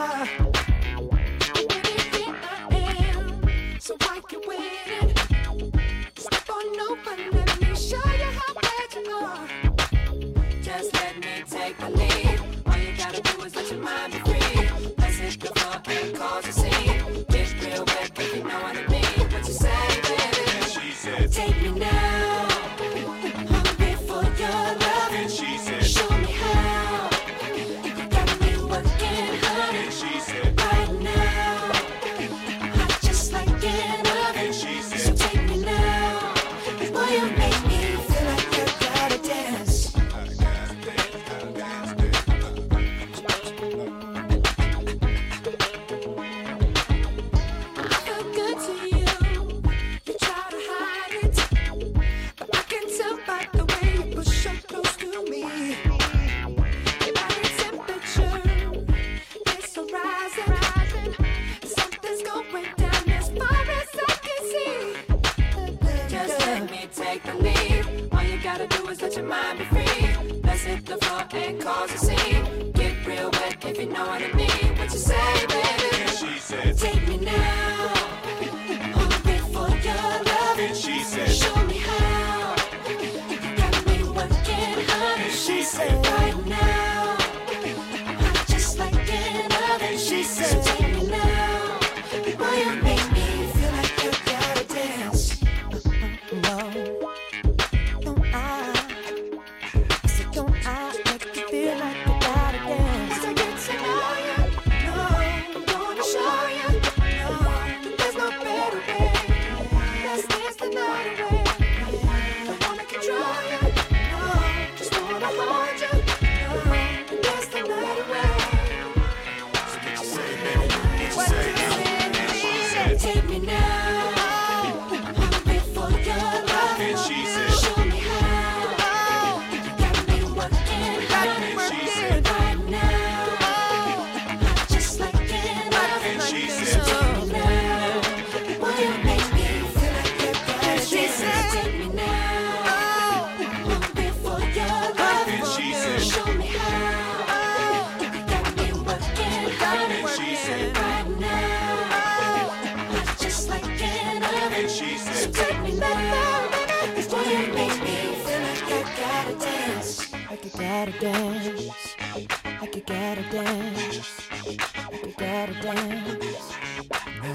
So why you waiting? Step on over, let me show you how bad you are. Just let me take the lead. All you gotta do is let your mind be free. Let's hit the floor and cause a scene. Get real wet, if you know what I mean. What you say, baby? And she said, take me now. Hungry for your love. and she said, Show me how. You got me working, honey. and she said, Right now. Hot just like an oven. and she So said, take me now. Boy, you make me feel like you gotta dance. I gotta dance, gotta dance, dance. I feel good to you. You try to hide it, but I can tell by the way you push up close to me. Your body temperature is so rising. Something's going down as far as I can see. Just let me take the lead. All you gotta do is let your mind be free. Let's hit the floor and cause a scene. Get real wet if you know what I mean. What you say, baby? And she said, Take me now. Hungry for your love. and she said, Show me how. You got me working, honey. and she said, Right now. Hot just like an oven. and she said, Take me now. Boy, you make me feel like you gotta dance. No, don't I said, don't I make you feel like you gotta dance? Once I get to know you, no, I'm gonna show you, no, there's no better way. Let's dance the night away. Don't wanna control you, no, just wanna hold you, no, dance the night away. what you say, baby? What you say? And she said, Take me now. Hungry for your love. and she said, Show me how. You got me working, honey. and she said, Right now. Hot just like an oven. and she said, Take me now. Boy, you make me feel like you gotta dance. Take me now. Hungry for your love. and she said, Show me how. You got me working, honey. and she said, Right now. Hot just like an oven. and she So said, take me now. This boy, you make me feel like I gotta dance. Like you gotta dance. Like you gotta dance. Like you gotta dance. No.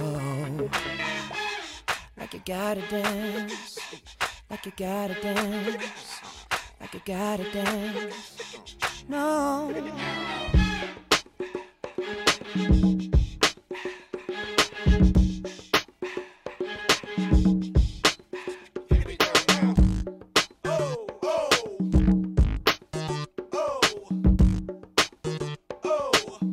Like you gotta dance. Like you gotta dance. Like you gotta dance. No. oh, oh, oh, oh,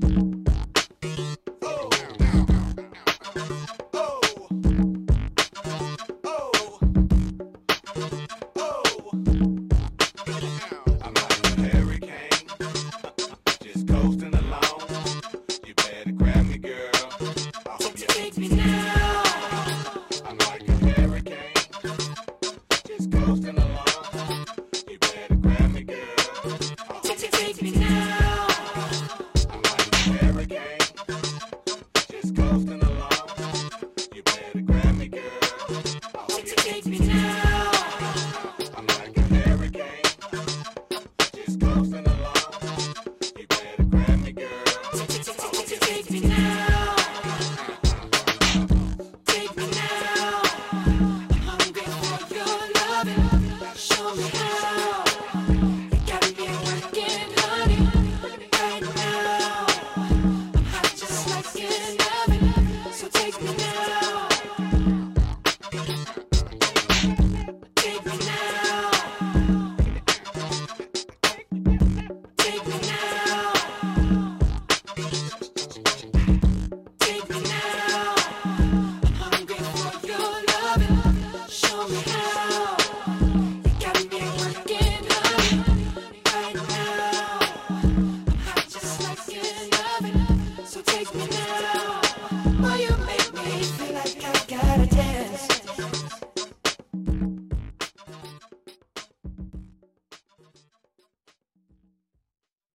I'm like a hurricane, just coasting along. You better grab me, girl. I hope you Take me now. I'm like a hurricane, just coasting along. You better grab me, girl. I hope Take me now. I'm like a hurricane, just coasting along. You better grab me, girl. I hope you Take me now. I'm like a hurricane, just coasting along. You better grab me, girl. Take me now. Take me now. Hungry for your loving. Show me how. You got me working, honey. Right now. I'm hot just like an oven. So take me now. Take me now. Take me now. Take me now. Hungry for your loving. Show me how. You got me working, honey. Right now. I'm hot just like an oven. So take me now. Boy, you make me feel like I gotta dance.